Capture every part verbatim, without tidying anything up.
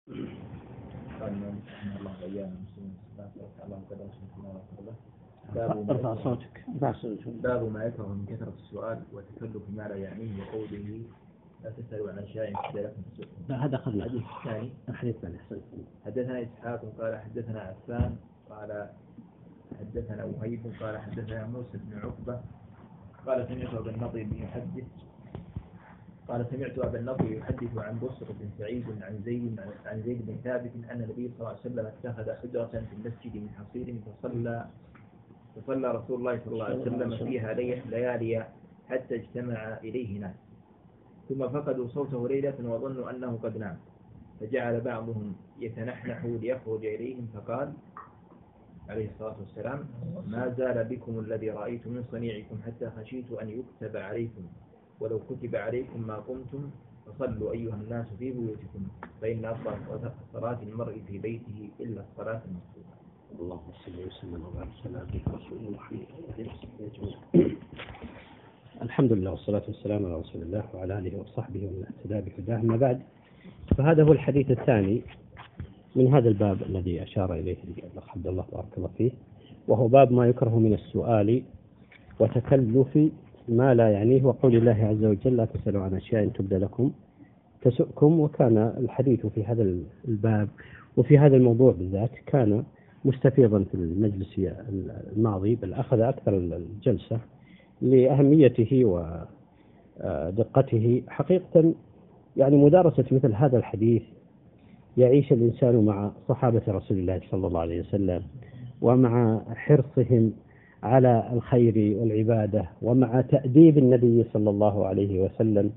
قال من رحمه الله أيام المسلمين الله قدر الله وقدره. باب ارفع صوتك. باب ما يكره من كثرة السؤال وتكلف ما لا يعنيه وقوله لا تسألوا عن أشياء تبدى لكم تسؤكم. لا هذا أخذنا. الحديث الثاني الحديث الثاني. حدثنا إسحاق قال حدثنا عفان قال حدثنا وهيب قال حدثنا موسى بن عقبة قال سمعت أبا النضر يحدث قال سمعت أبا النضر يحدث عن بصر بن سعيد عن زيد عن زيد بن ثابت أن النبي صلى الله عليه وسلم اتخذ حجرة في المسجد من حصير فصلى فصلى رسول الله صلى الله عليه وسلم فيها ليالي حتى اجتمع إليه ناس ثم فقدوا صوته ليلة وظنوا أنه قد نام فجعل بعضهم يتنحنح ليخرج إليهم فقال عليه الصلاة والسلام ما زال بكم الذي رأيت من صنيعكم حتى خشيت أن يكتب عليكم ولو كتب عليكم ما قمتم فصلوا أيها الناس في بيوتكم فإن أفضل صلاة المرء في بيته إلا الصلاة المكتوبة. اللهم صل وسلم وبارك على عبدك ورسولك محمد. الحمد لله والصلاة والسلام على رسول الله وعلى آله وصحبه ومن اهتدى بهداه. أما بعد فهذا هو الحديث الثاني من هذا الباب الذي أشار إليه الأخ عبد الله بارك الله فيه، وهو باب ما يكره من السؤال وتكلف ما لا يعنيه وقول الله عز وجل لا تسألوا عن أشياء تبدى لكم تسؤكم. وكان الحديث في هذا الباب وفي هذا الموضوع بالذات كان مستفيضا في المجلس الماضي، بل أخذ أكثر الجلسة لأهميته ودقته. حقيقة يعني مدارسة مثل هذا الحديث يعيش الإنسان مع صحابة رسول الله صلى الله عليه وسلم ومع حرصهم على الخير والعبادة ومع تأديب النبي صلى الله عليه وسلم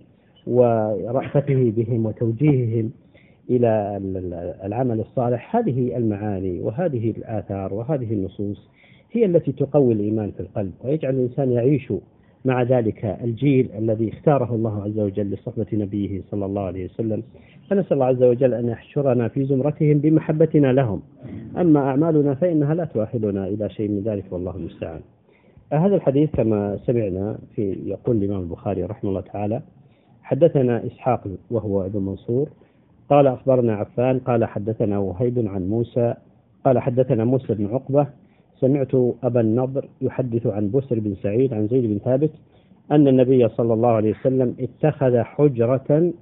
ورأفته بهم وتوجيههم إلى العمل الصالح. هذه المعاني وهذه الآثار وهذه النصوص هي التي تقوي الإيمان في القلب ويجعل الإنسان يعيش مع ذلك الجيل الذي اختاره الله عز وجل لصحبة نبيه صلى الله عليه وسلم. فنسأل الله عز وجل أن يحشرنا في زمرتهم بمحبتنا لهم، أما أعمالنا فإنها لا تؤهلنا إلى شيء من ذلك والله المستعان. هذا الحديث كما سمعنا في يقول الإمام البخاري رحمه الله تعالى حدثنا إسحاق وهو ابن منصور قال أخبرنا عفان قال حدثنا وهيب عن موسى قال حدثنا موسى بن عقبة سمعت أبا النضر يحدث عن بسر بن سعيد عن زيد بن ثابت أن النبي صلى الله عليه وسلم اتخذ حجرة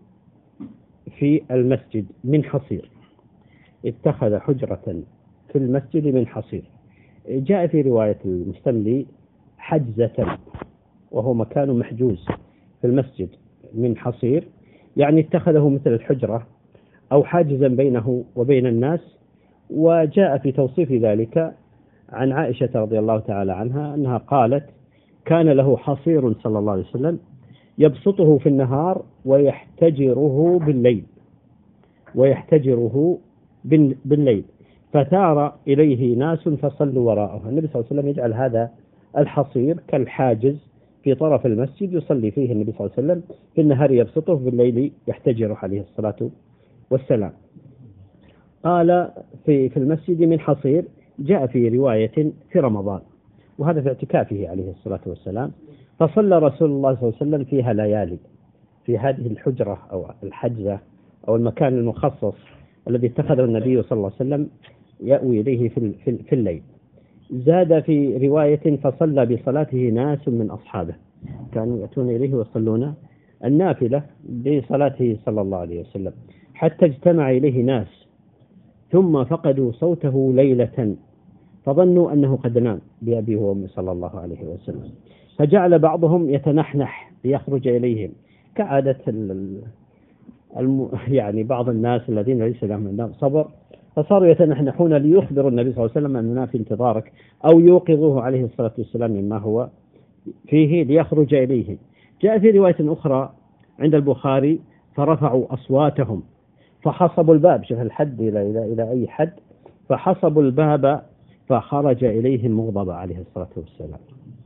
في المسجد من حصير. اتخذ حجرة في المسجد من حصير. جاء في رواية المستملي حجزة وهو مكان محجوز في المسجد من حصير، يعني اتخذه مثل الحجرة أو حاجزا بينه وبين الناس. وجاء في توصيف ذلك عن عائشة رضي الله تعالى عنها أنها قالت كان له حصير صلى الله عليه وسلم يبسطه في النهار ويحتجره بالليل ويحتجره بالليل فثار إليه ناس فصلوا وراءه. النبي صلى الله عليه وسلم يجعل هذا الحصير كالحاجز في طرف المسجد يصلي فيه النبي صلى الله عليه وسلم، في النهار يبسطه بالليل يحتجره عليه الصلاة والسلام. قال في في المسجد من حصير. جاء في رواية في رمضان وهذا في اعتكافه عليه الصلاة والسلام، فصلى رسول الله صلى الله عليه وسلم فيها ليالي في هذه الحجرة أو الحجزة أو المكان المخصص الذي اتخذه النبي صلى الله عليه وسلم يأوي إليه في في الليل. زاد في رواية فصلى بصلاته ناس من أصحابه كانوا يأتون إليه ويصلون النافلة بصلاته صلى الله عليه وسلم حتى اجتمع إليه ناس ثم فقدوا صوته ليلة فظنوا أنه قد نام بأبيه وأمه صلى الله عليه وسلم، فجعل بعضهم يتنحنح ليخرج إليهم كعادة الم... يعني بعض الناس الذين ليس لهم صبر، فصاروا يتنحنحون ليخبروا النبي صلى الله عليه وسلم أننا في انتظارك أو يوقظوه عليه الصلاة والسلام مما هو فيه ليخرج إليهم. جاء في رواية أخرى عند البخاري فرفعوا أصواتهم فحصبوا الباب، شوف الحد إلى إلى إلى أي حد، فحصبوا الباب فخرج إليهم مغضب عليه الصلاة والسلام.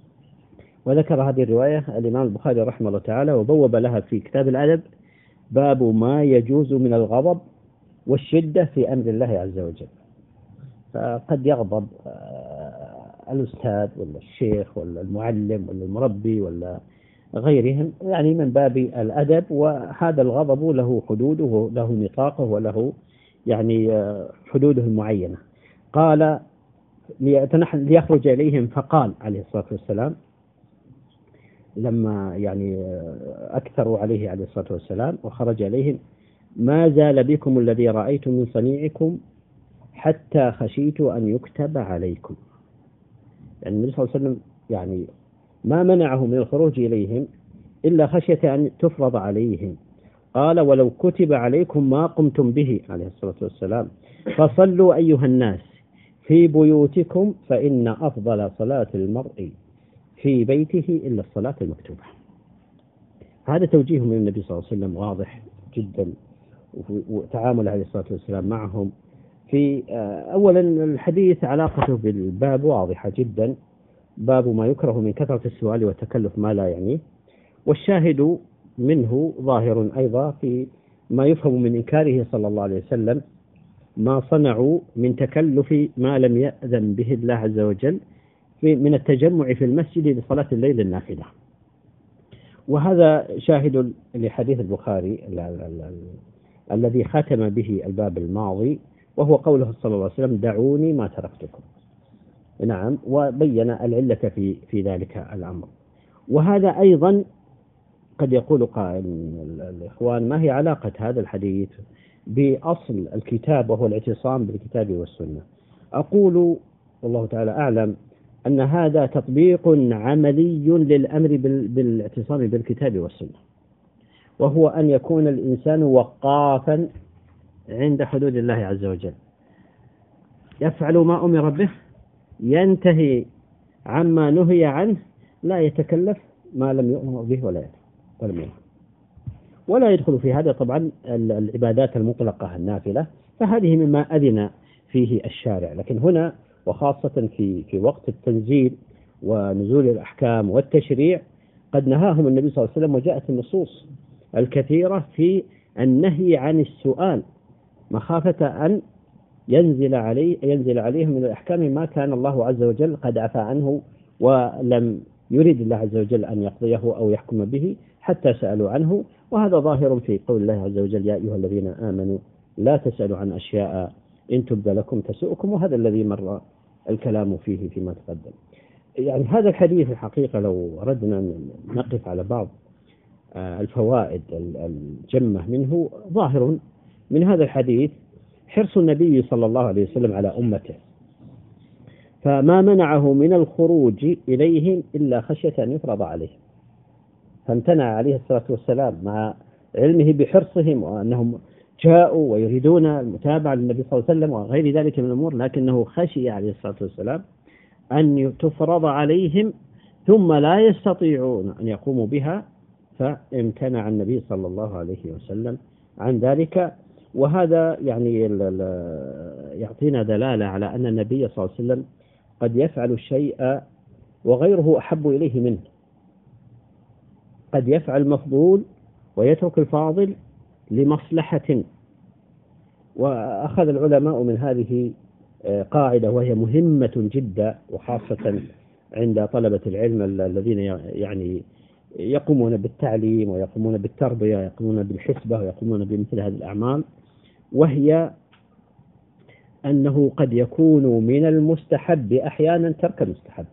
وذكر هذه الرواية الإمام البخاري رحمه الله تعالى وبوب لها في كتاب الأدب باب ما يجوز من الغضب والشدة في أمر الله عز وجل. فقد يغضب الأستاذ ولا الشيخ ولا المعلم ولا المربي ولا غيرهم، يعني من باب الأدب، وهذا الغضب له حدوده له نطاقه وله يعني حدوده المعينة. قال ليخرج إليهم فقال عليه الصلاة والسلام لما يعني أكثروا عليه عليه الصلاة والسلام وخرج إليهم: ما زال بكم الذي رأيت من صنيعكم حتى خشيت أن يكتب عليكم. يعني النبي صلى الله عليه وسلم يعني ما منعه من الخروج إليهم إلا خشية أن تفرض عليهم. قال: ولو كتب عليكم ما قمتم به عليه الصلاة والسلام، فصلوا أيها الناس في بيوتكم فإن أفضل صلاة المرء في بيته إلا الصلاة المكتوبة. هذا توجيه من النبي صلى الله عليه وسلم واضح جدا، وتعامل عليه الصلاة والسلام معهم. في أولا الحديث علاقته بالباب واضحة جدا، باب ما يكره من كثرة السؤال وتكلف ما لا يعنيه، والشاهد منه ظاهر أيضا في ما يفهم من إنكاره صلى الله عليه وسلم ما صنعوا من تكلف ما لم يأذن به الله عز وجل من التجمع في المسجد لصلاة الليل النافلة. وهذا شاهد لحديث البخاري الذي ختم به الباب الماضي، وهو قوله صلى الله عليه وسلم: دعوني ما تركتكم. نعم، وبين العلة في في ذلك الأمر. وهذا أيضا قد يقول قائل الإخوان: ما هي علاقة هذا الحديث بأصل الكتاب وهو الاعتصام بالكتاب والسنة؟ أقول والله تعالى أعلم أن هذا تطبيق عملي للأمر بالاعتصام بالكتاب والسنة، وهو أن يكون الإنسان وقافا عند حدود الله عز وجل، يفعل ما أمر به، ينتهي عما نهي عنه، لا يتكلف ما لم يؤمر به ولا ولم يؤمر. ولا يدخل في هذا طبعا العبادات المطلقة النافلة، فهذه مما أذن فيه الشارع. لكن هنا وخاصة في في وقت التنزيل ونزول الأحكام والتشريع قد نهاهم النبي صلى الله عليه وسلم، وجاءت النصوص الكثيرة في النهي عن السؤال مخافة أن ينزل عليه ينزل عليهم من الأحكام ما كان الله عز وجل قد عفى عنه ولم يريد الله عز وجل أن يقضيه أو يحكم به حتى سألوا عنه. وهذا ظاهر في قول الله عز وجل: يا أيها الذين آمنوا لا تسألوا عن أشياء إن تبد لكم تسؤكم. وهذا الذي مر الكلام فيه فيما تقدم. يعني هذا الحديث الحقيقة لو أردنا نقف على بعض الفوائد الجمة منه، ظاهر من هذا الحديث حرص النبي صلى الله عليه وسلم على أمته، فما منعه من الخروج إليهم إلا خشية أن يفرض عليهم، فامتنع عليه الصلاة والسلام مع علمه بحرصهم وأنهم جاءوا ويريدون المتابعة للنبي صلى الله عليه وسلم وغير ذلك من الأمور، لكنه خشي عليه الصلاة والسلام أن تفرض عليهم ثم لا يستطيعون أن يقوموا بها، فامتنع النبي صلى الله عليه وسلم عن ذلك. وهذا يعني يعطينا دلالة على أن النبي صلى الله عليه وسلم قد يفعل الشيء وغيره أحب إليه منه، قد يفعل المفضول ويترك الفاضل لمصلحة. وأخذ العلماء من هذه قاعدة وهي مهمة جدا، وخاصة عند طلبة العلم الذين يعني يقومون بالتعليم ويقومون بالتربية ويقومون بالحسبة ويقومون بمثل هذه الأعمال، وهي أنه قد يكون من المستحب أحيانا ترك المستحب،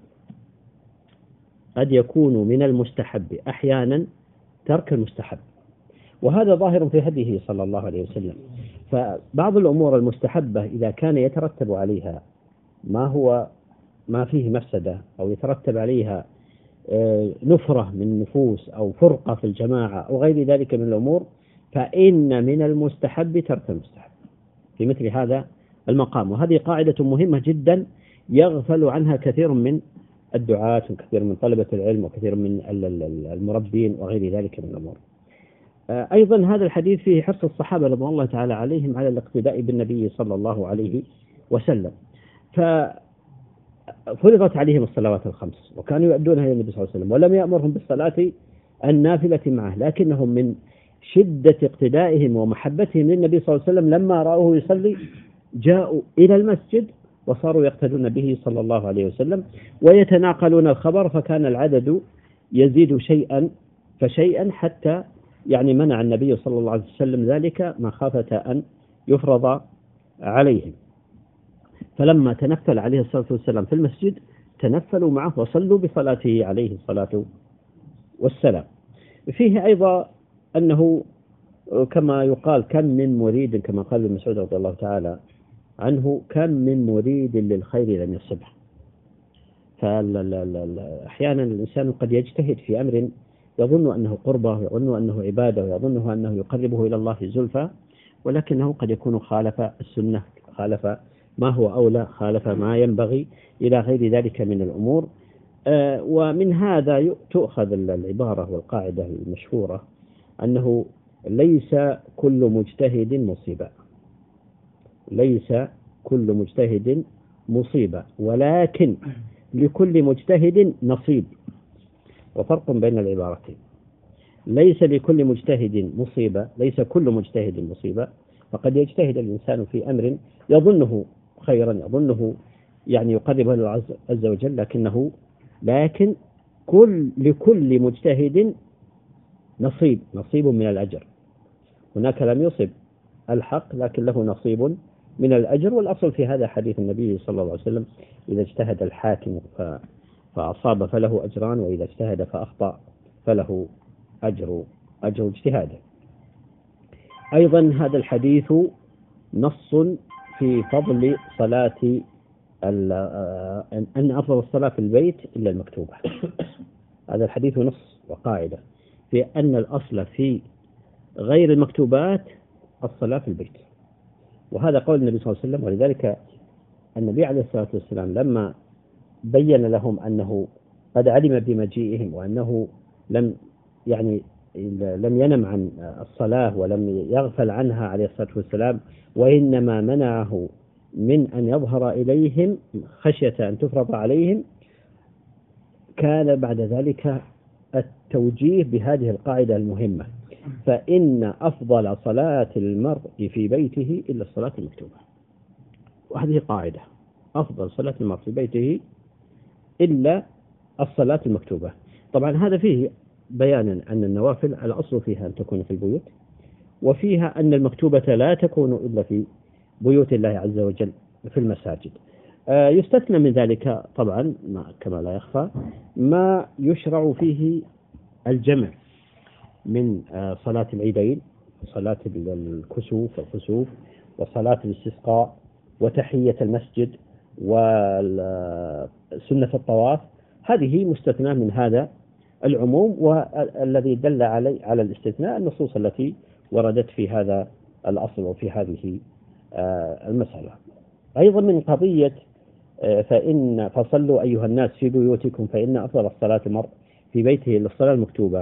قد يكون من المستحب أحيانا ترك المستحب، وهذا ظاهر في هديه صلى الله عليه وسلم. فبعض الأمور المستحبة إذا كان يترتب عليها ما هو ما فيه مفسدة أو يترتب عليها نفرة من النفوس أو فرقة في الجماعة أو غير ذلك من الأمور، فإن من المستحب ترك المستحب في مثل هذا المقام. وهذه قاعدة مهمة جدا يغفل عنها كثير من الدعاة وكثير من طلبة العلم وكثير من المربين وغير ذلك من الأمور. أيضا هذا الحديث فيه حرص الصحابة رضوان الله تعالى عليهم على الاقتداء بالنبي صلى الله عليه وسلم، ففرضت عليهم الصلوات الخمس وكانوا يؤدونها إلى النبي صلى الله عليه وسلم، ولم يأمرهم بالصلاة النافلة معه، لكنهم من شدة اقتدائهم ومحبتهم للنبي صلى الله عليه وسلم لما رأوه يصلي جاءوا إلى المسجد وصاروا يقتدون به صلى الله عليه وسلم ويتناقلون الخبر، فكان العدد يزيد شيئا فشيئا حتى يعني منع النبي صلى الله عليه وسلم ذلك مخافة أن يفرض عليهم. فلما تنفل عليه الصلاة والسلام في المسجد تنفلوا معه وصلوا بصلاته عليه الصلاة والسلام. فيه أيضا أنه كما يقال كم من مريد، كما قال ابن مسعود رضي الله تعالى عنه، كم من مريد للخير لم يصبه. فأحيانا الإنسان قد يجتهد في أمر يظن أنه قربة ويظن أنه عبادة ويظنه أنه يقربه إلى الله زلفى، ولكنه قد يكون خالف السنة، خالف ما هو أولى، خالف ما ينبغي إلى غير ذلك من الأمور. آه ومن هذا تؤخذ العبارة والقاعدة المشهورة أنه ليس كل مجتهد مصيبة، ليس كل مجتهد مصيبة، ولكن لكل مجتهد نصيب. وفرق بين العبارتين، ليس لكل مجتهد مصيبة، ليس كل مجتهد مصيبة، فقد يجتهد الإنسان في أمر يظنه خيرا، يظنه يعني يقربه إلى الله عز وجل، لكنه لكن كل لكل مجتهد نصيب، نصيب من الأجر. هناك لم يصب الحق لكن له نصيب من الأجر. والأصل في هذا حديث النبي صلى الله عليه وسلم: إذا اجتهد الحاكم فأصاب فله أجران، وإذا اجتهد فأخطأ فله أجر أجر اجتهاده. أيضا هذا الحديث نص في فضل صلاة أن أفضل الصلاة في البيت إلا المكتوبة. هذا الحديث نص وقاعدة في أن الأصل في غير المكتوبات الصلاة في البيت، وهذا قول النبي صلى الله عليه وسلم. ولذلك النبي عليه الصلاة والسلام لما بين لهم أنه قد علم بمجيئهم وأنه لم يعني لم ينم عن الصلاة ولم يغفل عنها عليه الصلاة والسلام، وإنما منعه من أن يظهر إليهم خشية أن تفرض عليهم، كان بعد ذلك التوجيه بهذه القاعدة المهمة: فإن أفضل صلاة المرء في بيته إلا الصلاة المكتوبة. وهذه قاعدة: أفضل صلاة المرء في بيته إلا الصلاة المكتوبة. طبعا هذا فيه بيانا أن النوافل الأصل فيها أن تكون في البيوت، وفيها أن المكتوبة لا تكون إلا في بيوت الله عز وجل في المساجد. آه يستثنى من ذلك طبعا ما كما لا يخفى ما يشرع فيه الجمع من آه صلاة العيدين، صلاة الكسوف والخسوف، وصلاة الاستسقاء، وتحية المسجد، وسنة الطواف. هذه مستثنى من هذا العموم، والذي دل علي على الاستثناء النصوص التي وردت في هذا الأصل وفي هذه المسألة. أيضا من قضية فإن فصلوا أيها الناس في بيوتكم فإن أفضل الصلاة المرء في بيته للصلاة المكتوبة،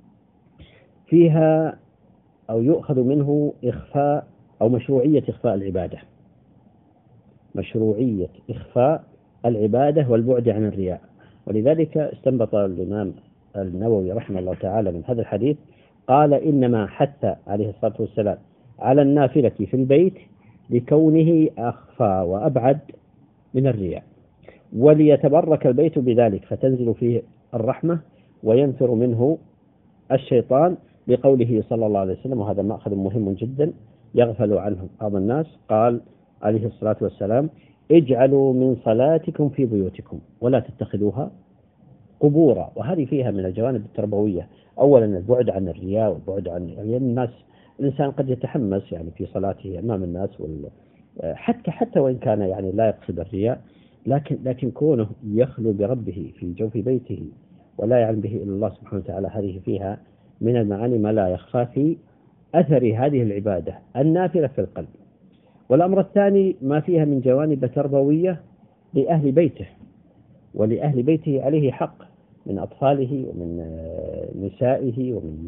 فيها أو يؤخذ منه إخفاء أو مشروعية إخفاء العبادة، مشروعية إخفاء العبادة والبعد عن الرياء. ولذلك استنبط الإمام النووي رحمه الله تعالى من هذا الحديث، قال: إنما حث عليه الصلاة والسلام على النافلة في البيت لكونه أخفى وأبعد من الرياء، وليتبرك البيت بذلك فتنزل فيه الرحمة وينفر منه الشيطان، لقوله صلى الله عليه وسلم، وهذا مأخذ مهم جدا يغفل عنه بعض الناس، قال عليه الصلاة والسلام: اجعلوا من صلاتكم في بيوتكم ولا تتخذوها قبورا. وهذه فيها من الجوانب التربوية. أولا البعد عن الرياء والبعد عن يعني الناس. الإنسان قد يتحمس يعني في صلاته أمام الناس، حتى حتى وإن كان يعني لا يقصد الرياء، لكن لكن كونه يخلو بربه في جوف بيته ولا يعلم به إلا الله سبحانه وتعالى، هذه فيها من المعاني ما لا يخفى في أثر هذه العبادة النافلة في القلب. والأمر الثاني ما فيها من جوانب تربوية لأهل بيته، ولأهل بيته عليه حق من أطفاله ومن نسائه ومن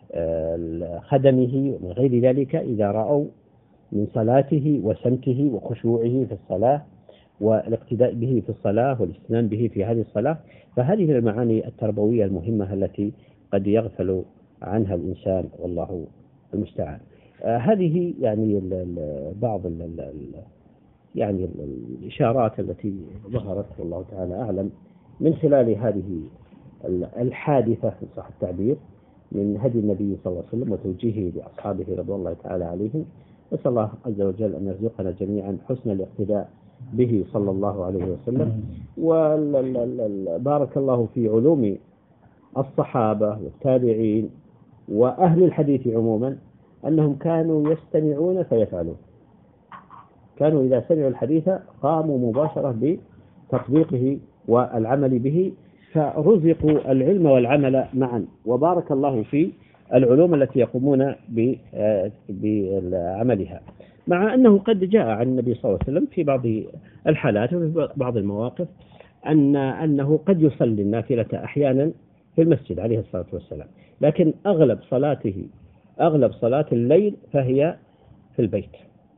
خدمه ومن غير ذلك، إذا رأوا من صلاته وسمته وخشوعه في الصلاة والاقتداء به في الصلاة والاستنان به في هذه الصلاة. فهذه المعاني التربوية المهمة التي قد يغفل عنها الإنسان، والله المستعان. آه هذه يعني ال ال بعض ال ال يعني ال الإشارات التي ظهرت والله تعالى أعلم من خلال هذه الحادثة في صح التعبير من هدي النبي صلى الله عليه وسلم وتوجيهه لأصحابه رضي الله تعالى عليهم نسأل الله عز وجل أن يرزقنا جميعا حسن الاقتداء به صلى الله عليه وسلم. وبارك الله في علوم الصحابة والتابعين وأهل الحديث عموما أنهم كانوا يستمعون فيفعلون، كانوا إذا سمعوا الحديث قاموا مباشرة بتطبيقه والعمل به، فرزقوا العلم والعمل معا. وبارك الله في العلوم التي يقومون بعملها، مع أنه قد جاء عن النبي صلى الله عليه وسلم في بعض الحالات وفي بعض المواقف أن أنه قد يصلي النافلة أحيانا في المسجد عليه الصلاة والسلام، لكن أغلب صلاته أغلب صلاة الليل فهي في البيت،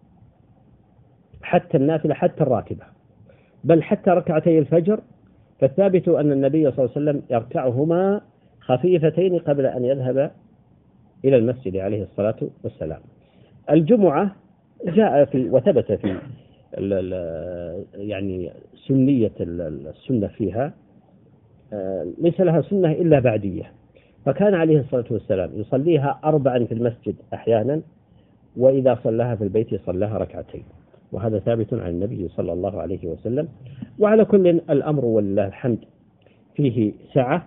حتى النافلة حتى الراتبة، بل حتى ركعتي الفجر، فالثابت أن النبي صلى الله عليه وسلم يركعهما خفيفتين قبل أن يذهب إلى المسجد عليه الصلاة والسلام. الجمعة جاء في وثبت في ال ال يعني سنية السنة فيها، ليس لها سنة إلا بعدية، فكان عليه الصلاة والسلام يصليها أربعا في المسجد أحيانا، وإذا صلاها في البيت صلاها ركعتين، وهذا ثابت عن النبي صلى الله عليه وسلم. وعلى كل الأمر ولله الحمد فيه سعة.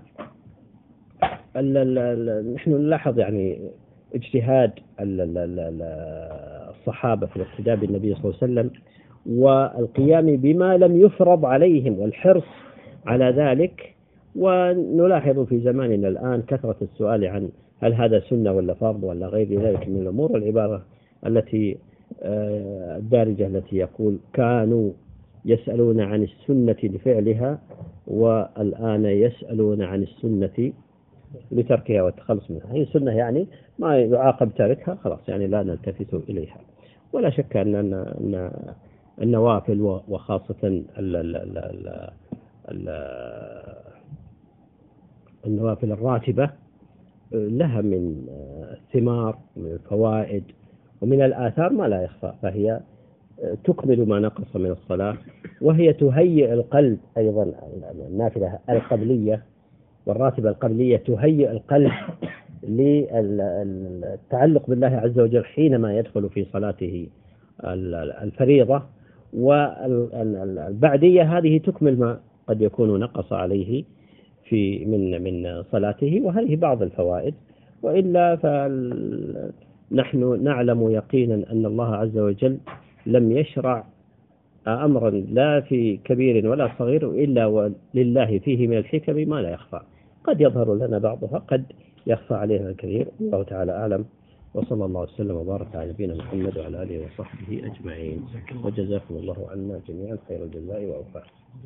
نحن نلاحظ يعني اجتهاد الصحابة في الاقتداء بالنبي صلى الله عليه وسلم والقيام بما لم يفرض عليهم والحرص على ذلك. ونلاحظ في زماننا الآن كثرة السؤال عن هل هذا سنة ولا فرض ولا غير ذلك من الأمور، والعبارة التي الدارجة التي يقول كانوا يسألون عن السنة لفعلها والآن يسألون عن السنة لتركها والتخلص منها. هي السنة يعني ما يعاقب تاركها، خلاص يعني لا نلتفت إليها. ولا شك أن النوافل وخاصة النوافل الراتبة لها من الثمار ومن الفوائد ومن الآثار ما لا يخفى، فهي تكمل ما نقص من الصلاة، وهي تهيئ القلب أيضا. النافلة القبلية والراتبة القبلية تهيئ القلب للتعلق بالله عز وجل حينما يدخل في صلاته الفريضة، والبعدية هذه تكمل ما قد يكون نقص عليه في من من صلاته، وهذه بعض الفوائد. وإلا فنحن نعلم يقينا أن الله عز وجل لم يشرع أمرا لا في كبير ولا صغير إلا ولله فيه من الحكم ما لا يخفى، قد يظهر لنا بعضها قد يخفى علينا الكثير. الله تعالى أعلم، وصلى الله وسلم وبارك على نبينا محمد وعلى آله وصحبه أجمعين، وجزاكم الله عنا جميعا خير الجزاء وأوفاه.